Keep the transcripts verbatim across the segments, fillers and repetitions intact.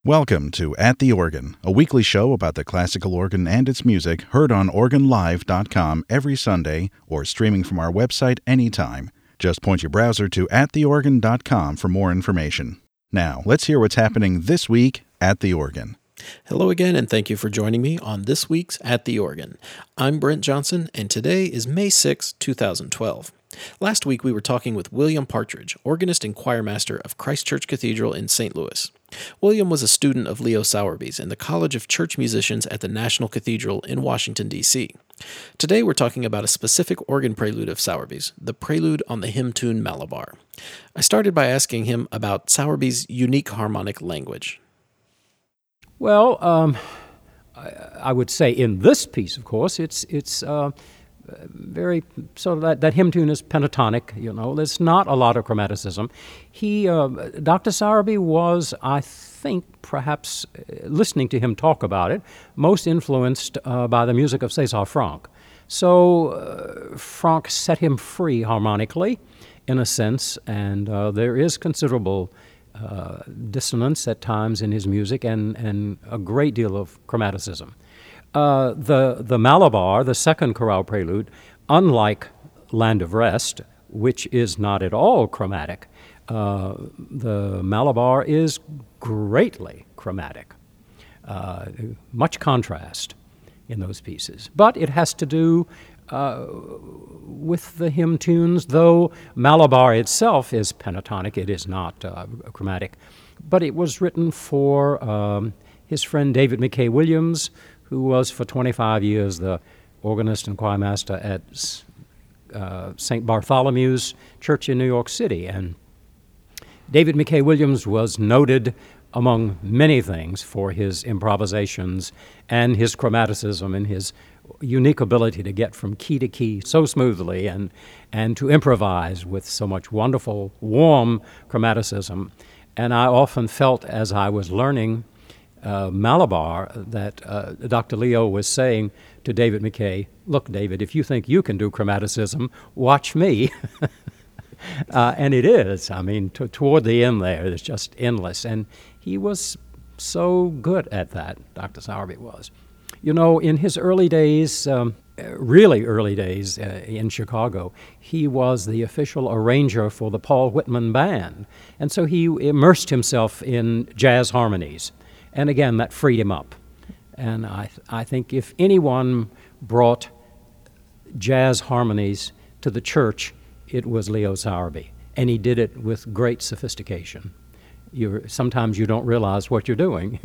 Welcome to At the Organ, a weekly show about the classical organ and its music heard on organ live dot com every Sunday or streaming from our website anytime. Just point your browser to at the organ dot com for more information. Now, let's hear what's happening this week at the Organ. Hello again, and thank you for joining me on this week's At the Organ. I'm Brent Johnson, and today is May sixth, twenty twelve. Last week we were talking with William Partridge, organist and choirmaster of Christ Church Cathedral in Saint Louis. William was a student of Leo Sowerby's in the College of Church Musicians at the National Cathedral in Washington, D C Today we're talking about a specific organ prelude of Sowerby's, the prelude on the hymn tune Malabar. I started by asking him about Sowerby's unique harmonic language. Well, um, I, I would say in this piece, of course, it's it's uh, very sort of that, that hymn tune is pentatonic. You know, there's not a lot of chromaticism. He, uh, Doctor Sowerby was, I think, perhaps uh, listening to him talk about it, most influenced uh, by the music of César Franck. So uh, Franck set him free harmonically, in a sense, and uh, there is considerable Uh, dissonance at times in his music and, and a great deal of chromaticism. Uh, the, the Malabar, the second chorale prelude, unlike Land of Rest, which is not at all chromatic, uh, the Malabar is greatly chromatic. Uh, much contrast in those pieces. But it has to do Uh, with the hymn tunes, though Malabar itself is pentatonic, it is not uh, chromatic. But it was written for um, his friend David McKay Williams, who was for twenty-five years the organist and choirmaster at uh, Saint Bartholomew's Church in New York City. And David McKay Williams was noted among many things for his improvisations and his chromaticism and his unique ability to get from key to key so smoothly and and to improvise with so much wonderful, warm chromaticism. And I often felt as I was learning uh, Malabar that uh, Doctor Leo was saying to David McKay, "Look, David, if you think you can do chromaticism, watch me." uh, and it is. I mean, t- toward the end there, it's just endless. And he was so good at that, Doctor Sowerby was. You know, in his early days, um, really early days uh, in Chicago, he was the official arranger for the Paul Whitman Band. And so he immersed himself in jazz harmonies. And again, that freed him up. And I, th- I think if anyone brought jazz harmonies to the church, it was Leo Sowerby. And he did it with great sophistication. You're, sometimes you don't realize what you're doing.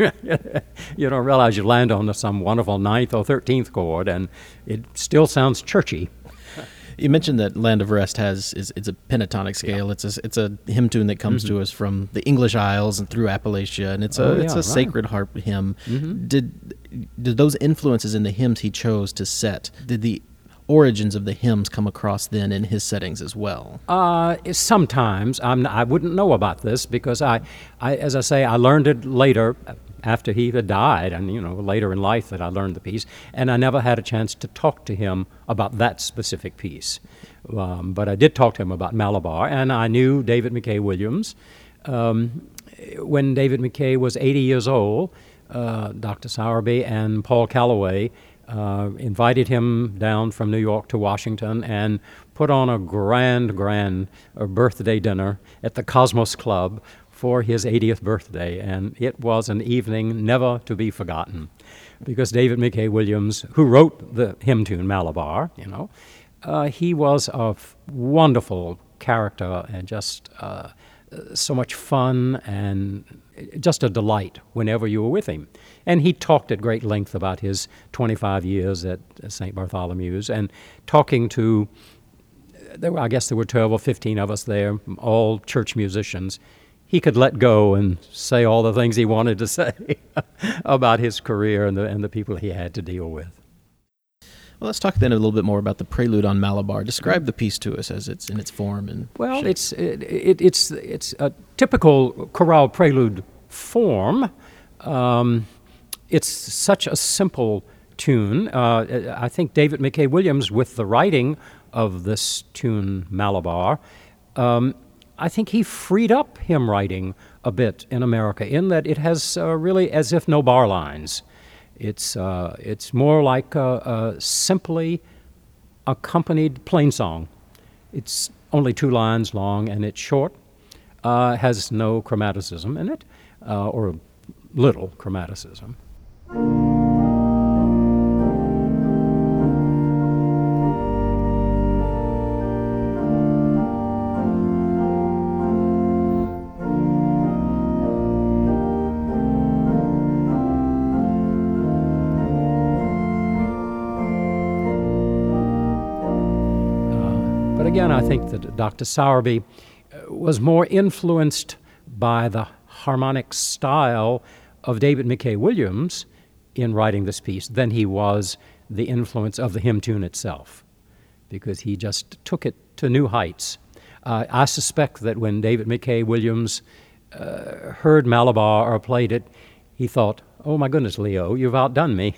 You don't realize you land on some wonderful ninth or thirteenth chord, and it still sounds churchy. You mentioned that Land of Rest has is it's a pentatonic scale. Yeah. It's a it's a hymn tune that comes mm-hmm. to us from the English Isles and through Appalachia, and it's a oh, yeah, it's a right. sacred harp hymn. Mm-hmm. Did did those influences in the hymns he chose to set? Did the origins of the hymns come across then in his settings as well? Uh, sometimes. I'm, I wouldn't know about this because I, I, as I say, I learned it later after he had died, and you know, later in life that I learned the piece, and I never had a chance to talk to him about that specific piece. Um, but I did talk to him about Malabar, and I knew David McKay Williams. Um, when David McKay was eighty years old, uh, Doctor Sowerby and Paul Calloway Uh, invited him down from New York to Washington and put on a grand, grand uh, birthday dinner at the Cosmos Club for his eightieth birthday. And it was an evening never to be forgotten because David McKay Williams, who wrote the hymn tune Malabar, you know, uh, he was a f- wonderful character and just uh, so much fun and just a delight whenever you were with him. And he talked at great length about his twenty-five years at Saint Bartholomew's and talking to, there were, I guess there were twelve or fifteen of us there, all church musicians. He could let go and say all the things he wanted to say about his career and the, and the people he had to deal with. Well, let's talk then a little bit more about the prelude on Malabar. Describe the piece to us as it's in its form and well, shape. it's it, it, it's it's a typical chorale prelude form. Um, it's such a simple tune. Uh, I think David McKay Williams, with the writing of this tune Malabar, um, I think he freed up hymn writing a bit in America, in that it has uh, really as if no bar lines. It's, uh, it's more like a, a simply accompanied plain song. It's only two lines long and it's short, uh, has no chromaticism in it, uh, or little chromaticism. But again, I think that Doctor Sowerby was more influenced by the harmonic style of David Mackay Williams in writing this piece than he was the influence of the hymn tune itself, because he just took it to new heights. Uh, I suspect that when David Mackay Williams uh, heard Malabar or played it, he thought, "Oh my goodness, Leo, you've outdone me."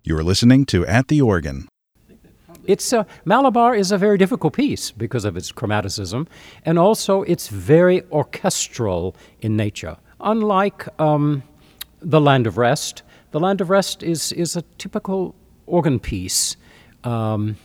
You're listening to At the Organ. It's uh, Malabar is a very difficult piece because of its chromaticism, and also it's very orchestral in nature. Unlike um, The Land of Rest, The Land of Rest is, is a typical organ piece, um,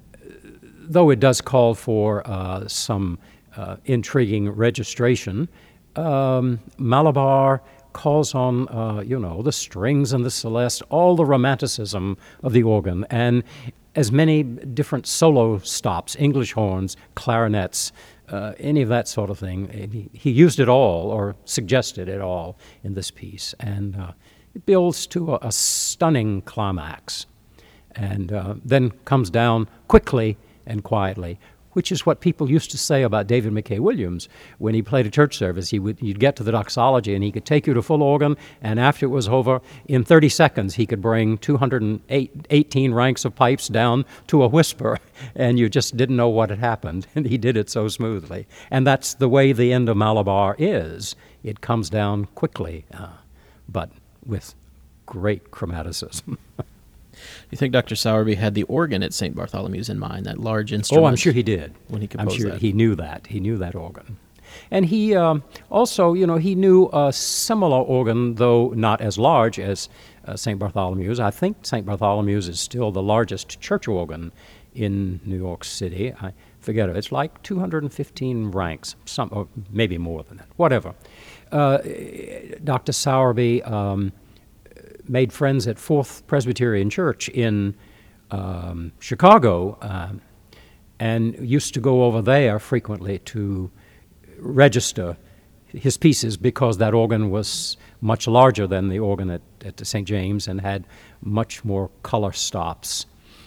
though it does call for uh, some uh, intriguing registration. Um, Malabar calls on, uh, you know, the strings and the celeste, all the romanticism of the organ, and as many different solo stops, English horns, clarinets, uh, any of that sort of thing. He, he used it all, or suggested it all, in this piece, and uh, it builds to a, a stunning climax, and uh, then comes down quickly and quietly, which is what people used to say about David McKay Williams. When he played a church service, he would, you'd get to the doxology, and he could take you to full organ, and after it was over, in thirty seconds, he could bring two hundred eighteen ranks of pipes down to a whisper, and you just didn't know what had happened, and he did it so smoothly. And that's the way the end of Malabar is. It comes down quickly, uh, but with great chromaticism. Do you think Doctor Sowerby had the organ at Saint Bartholomew's in mind, that large instrument? Oh, I'm sure he did. When he composed I'm sure that. he knew that. He knew that organ. And he um, also, you know, he knew a similar organ, though not as large as uh, Saint Bartholomew's. I think Saint Bartholomew's is still the largest church organ in New York City. I forget it. It's like two hundred fifteen ranks, some, or maybe more than that, whatever. Uh, Doctor Sowerby um, made friends at Fourth Presbyterian Church in um, Chicago, uh, and used to go over there frequently to register his pieces, because that organ was much larger than the organ at, at Saint James and had much more color stops.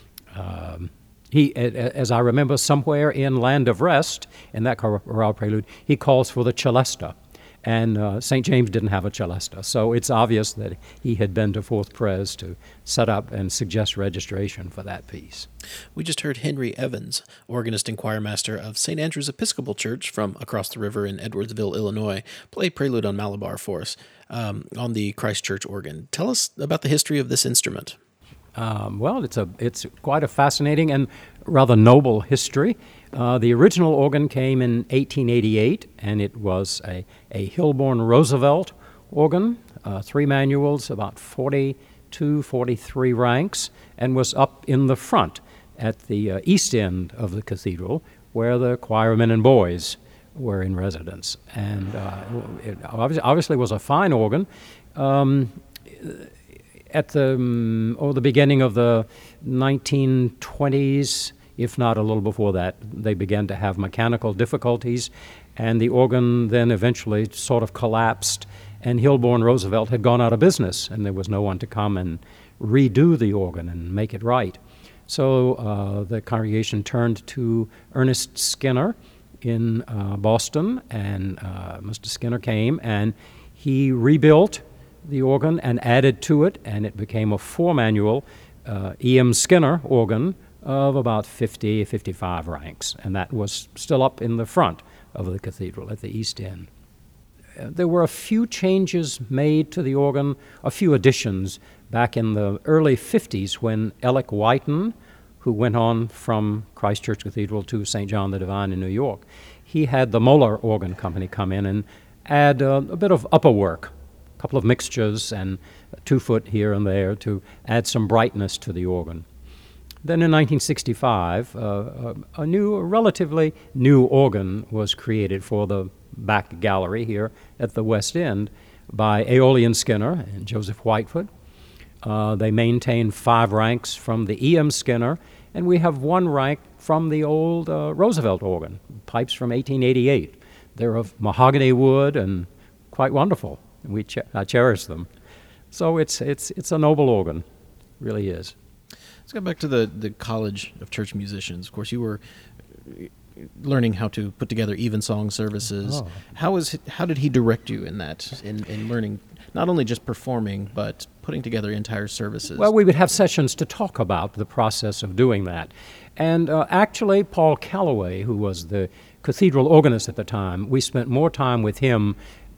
Um, he, as I remember, somewhere in Land of Rest, in that chorale prelude, he calls for the celesta. And uh, Saint James didn't have a celesta, so it's obvious that he had been to Fourth Pres to set up and suggest registration for that piece. We just heard Henry Evans, organist and choirmaster of Saint Andrew's Episcopal Church from across the river in Edwardsville, Illinois, play Prelude on Malabar for us um, on the Christ Church organ. Tell us about the history of this instrument. Um, well, it's a it's quite a fascinating and rather noble history. Uh, the original organ came in eighteen eighty-eight, and it was a, a Hilborn Roosevelt organ, uh, three manuals, about forty-two, forty-three ranks, and was up in the front at the uh, east end of the cathedral, where the choirmen and boys were in residence. And uh, it obviously, obviously was a fine organ. Um, At the um, or the beginning of the nineteen twenties, if not a little before that, they began to have mechanical difficulties, and the organ then eventually sort of collapsed, and Hilborn Roosevelt had gone out of business, and there was no one to come and redo the organ and make it right. So uh, the congregation turned to Ernest Skinner in uh, Boston, and uh, Mister Skinner came, and he rebuilt the organ and added to it, and it became a four-manual uh, E M Skinner organ of about fifty, fifty-five ranks, and that was still up in the front of the cathedral at the east end. Uh, there were a few changes made to the organ, a few additions back in the early fifties when Alec Whiten, who went on from Christ Church Cathedral to Saint John the Divine in New York, he had the Moeller Organ Company come in and add uh, a bit of upper work, couple of mixtures and a two foot here and there to add some brightness to the organ. Then in nineteen sixty-five, uh, a new, a relatively new organ was created for the back gallery here at the West End by Aeolian Skinner and Joseph Whitefoot. Uh, they maintain five ranks from the E M Skinner, and we have one rank from the old uh, Roosevelt organ, pipes from eighteen eighty-eight. They're of mahogany wood and quite wonderful. We ch- I cherish them. So it's it's it's a noble organ, really is. Let's go back to the, the College of Church Musicians. Of course, you were learning how to put together evensong services. Oh. How was how did he direct you in that, in, in learning not only just performing, but putting together entire services? Well, we would have sessions to talk about the process of doing that. And uh, actually, Paul Calloway, who was the cathedral organist at the time, we spent more time with him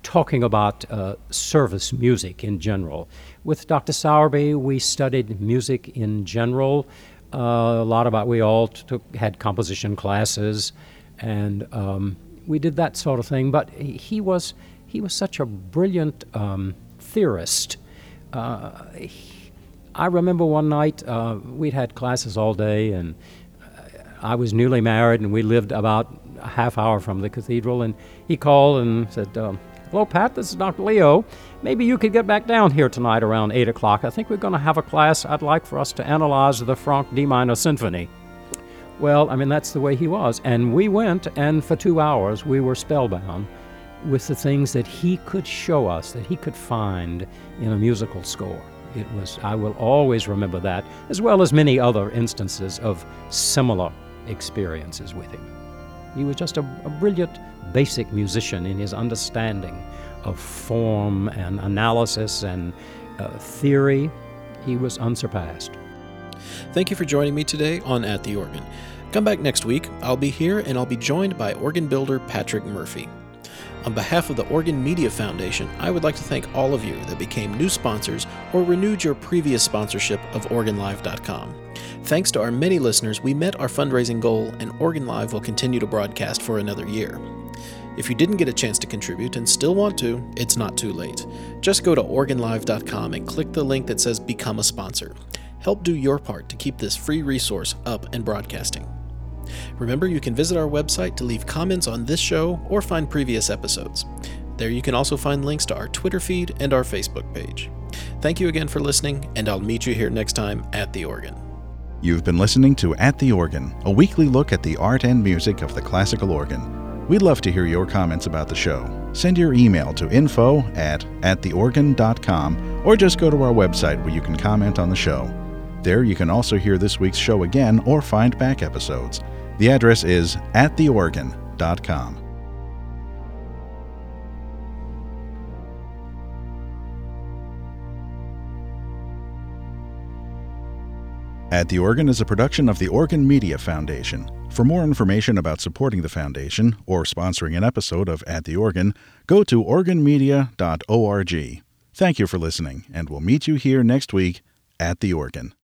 talking about uh, service music in general. With Doctor Sowerby, we studied music in general. Uh, a lot about, we all took, had composition classes, and um, we did that sort of thing. But he, he was he was such a brilliant um, theorist. Uh, he, I remember one night, uh, we'd had classes all day, and I was newly married, and we lived about a half hour from the cathedral, and he called and said, um, hello, Pat, this is Doctor Leo. Maybe you could get back down here tonight around eight o'clock. I think we're going to have a class. I'd like for us to analyze the Franck D minor symphony. Well, I mean, that's the way he was. And we went, and for two hours, we were spellbound with the things that he could show us, that he could find in a musical score. It was, I will always remember that, as well as many other instances of similar experiences with him. He was just a, a brilliant basic musician in his understanding of form and analysis and uh, theory. He was unsurpassed. Thank you for joining me today on At the Organ. Come back next week. I'll be here, and I'll be joined by organ builder Patrick Murphy. On behalf of the Organ Media Foundation, I would like to thank all of you that became new sponsors or renewed your previous sponsorship of organ live dot com. Thanks to our many listeners, we met our fundraising goal, and Organ Live will continue to broadcast for another year. If you didn't get a chance to contribute and still want to, it's not too late. Just go to organ live dot com and click the link that says Become a Sponsor. Help do your part to keep this free resource up and broadcasting. Remember, you can visit our website to leave comments on this show or find previous episodes. There you can also find links to our Twitter feed and our Facebook page. Thank you again for listening, and I'll meet you here next time at the Organ. You've been listening to At the Organ, a weekly look at the art and music of the classical organ. We'd love to hear your comments about the show. Send your email to info at at the organ dot com or just go to our website where you can comment on the show. There you can also hear this week's show again or find back episodes. The address is at the organ dot com. At the Organ is a production of the Organ Media Foundation. For more information about supporting the foundation or sponsoring an episode of At the Organ, go to organ media dot org. Thank you for listening, and we'll meet you here next week at the Organ.